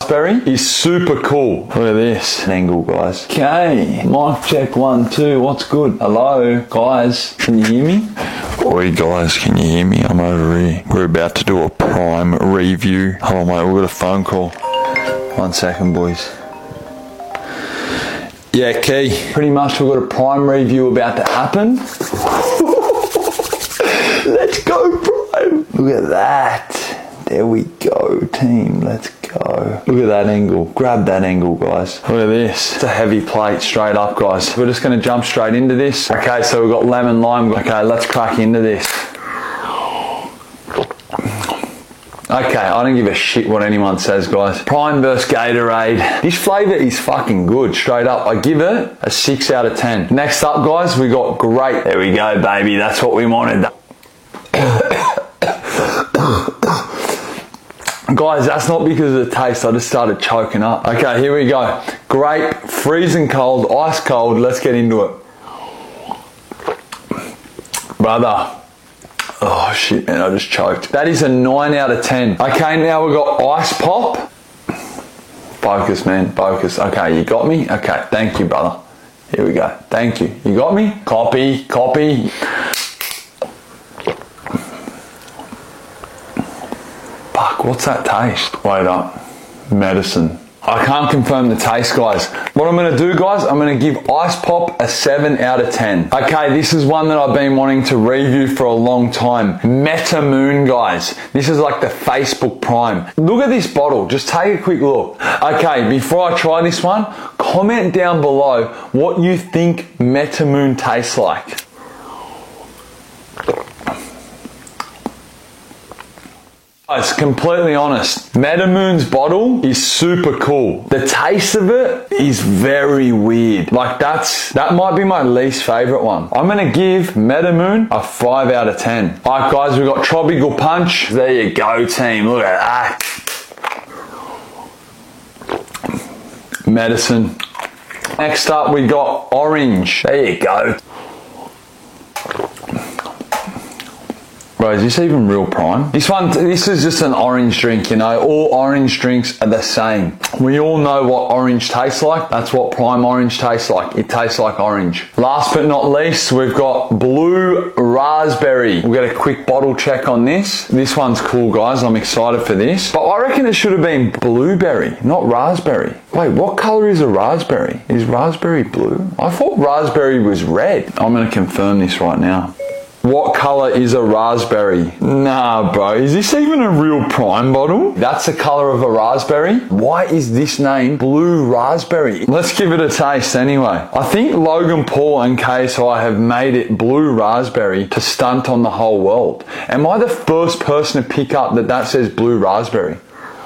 raspberry is super cool. Look at this angle, guys. Okay, mic check 1, 2. What's good? Hello, guys. Can you hear me? Oi, guys, can you hear me? I'm over here. We're about to do a Prime review. Hold on, mate. We've got a phone call. 1 second, boys. Yeah, Key. Pretty much we've got a Prime review about to happen. Let's go, Prime. Look at that. There we go, team. Let's go. Look at that angle. Grab that angle, guys. Look at this. It's a heavy plate, straight up, guys. We're just going to jump straight into this. Okay, so we've got lemon lime. Okay, let's crack into this. Okay, I don't give a shit what anyone says, guys. Prime versus Gatorade. This flavour is fucking good, straight up. I give it a 6 out of 10. Next up, guys, we got grape. There we go, baby. That's what we wanted. Guys, that's not because of the taste. I just started choking up. Okay, here we go. Grape, freezing cold, ice cold. Let's get into it. Brother. Oh shit, man, I just choked. That is a 9 out of 10. Okay, now we've got ice pop. Focus, man, focus. Okay, you got me? Okay, thank you, brother. Here we go. Thank you. You got me? Copy, copy. Fuck, what's that taste? Wait up. Medicine. I can't confirm the taste, guys. What I'm going to do, guys, I'm going to give Ice Pop a 7 out of 10. Okay, this is one that I've been wanting to review for a long time. Metamoon, guys. This is like the Facebook Prime. Look at this bottle. Just take a quick look. Okay, before I try this one, comment down below what you think Metamoon tastes like. Guys, completely honest, Metamoon's bottle is super cool. The taste of it is very weird. Like that might be my least favorite one. I'm gonna give Metamoon a 5 out of 10. All right, guys, we've got Tropical Punch. There you go, team. Look at that. Medicine. Next up, we got Orange. There you go. Bro, is this even real Prime? This is just an orange drink, you know. All orange drinks are the same. We all know what orange tastes like. That's what Prime Orange tastes like. It tastes like orange. Last but not least, we've got Blue Raspberry. We'll get a quick bottle check on this. This one's cool, guys. I'm excited for this. But I reckon it should have been blueberry, not raspberry. Wait, what color is a raspberry? Is raspberry blue? I thought raspberry was red. I'm going to confirm this right now. What color is a raspberry? Nah, bro. Is this even a real Prime bottle? That's the color of a raspberry? Why is this name Blue Raspberry? Let's give it a taste anyway. I think Logan Paul and KSI have made it Blue Raspberry to stunt on the whole world. Am I the first person to pick up that says Blue Raspberry?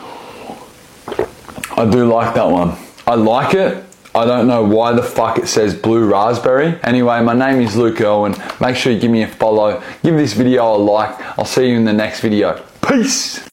I do like that one. I like it. I don't know why the fuck it says Blue Raspberry. Anyway, my name is Luke Irwin. Make sure you give me a follow. Give this video a like. I'll see you in the next video. Peace.